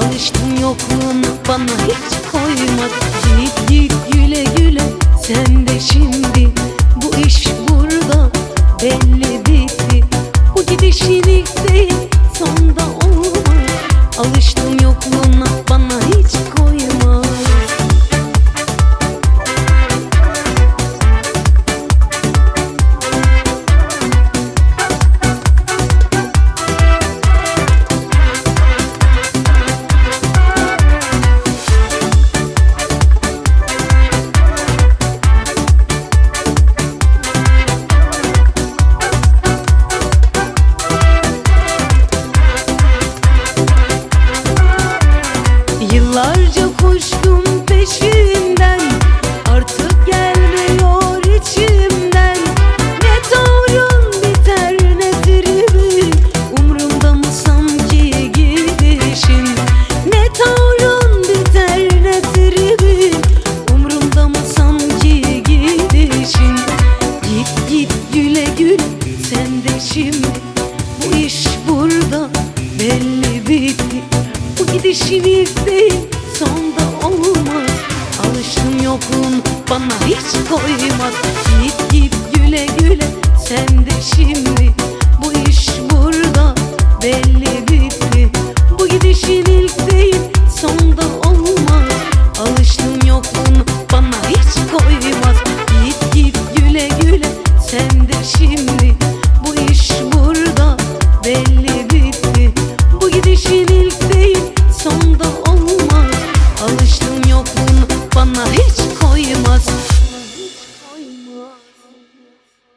Alıştım yokluğuna, bana hiç koymadı. Git git güle güle sen de şimdi. Bu iş burada belli bitti. Bu gidişin ilk değil sonda olmaz. Alıştım yokluğuna, bana hiç koymaz. Yıllarca koştum peşinden, artık gelmiyor içimden. Ne tavrın biter ne tribün, umrumda mı sanki gidişin? Ne tavrın biter ne tribün, umrumda mı sanki gidişin? Git git güle güle sen de şimdi. Bu iş burada belli bitti. Bu gidişin ilk değil sonda olmaz. Alıştım yokluğun, bana hiç koymaz. Git git güle güle sen de şimdi. Bu iş burada belli bitti. Bu gidişin ilk değil sonda olmaz. Alıştım yokluğun, bana hiç koymaz. Git git güle güle sen de şimdi. Bu iş burada belli bitti. Bu gidişin ilk değil sonda olmaz. Alıştım yokluğuna, bana hiç koymaz.